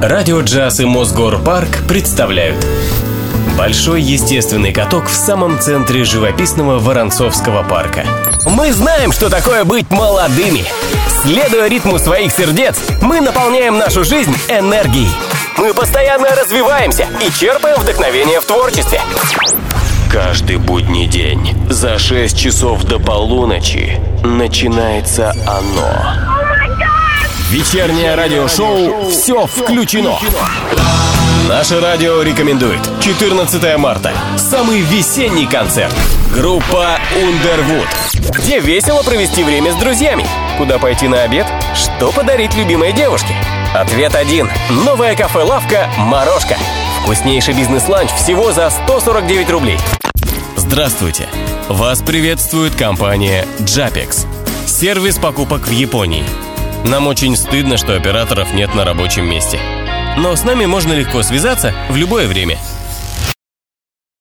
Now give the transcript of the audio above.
Радио Джаз и Мосгорпарк представляют большой естественный каток в самом центре живописного Воронцовского парка. Мы знаем, что такое быть молодыми. Следуя ритму своих сердец, мы наполняем нашу жизнь энергией. Мы постоянно развиваемся и черпаем вдохновение в творчестве. Каждый будний день за 6 часов до полуночи начинается оно. Вечернее радиошоу «Все включено». Наше радио рекомендует 14 марта. Самый весенний концерт. Группа Underwood. Где весело провести время с друзьями? Куда пойти на обед? Что подарить любимой девушке? Ответ один. Новая кафе-лавка «Морошка». Вкуснейший бизнес-ланч всего за 149 рублей. Здравствуйте. Вас приветствует компания Japex. Сервис покупок в Японии. Нам очень стыдно, что операторов нет на рабочем месте. Но с нами можно легко связаться в любое время.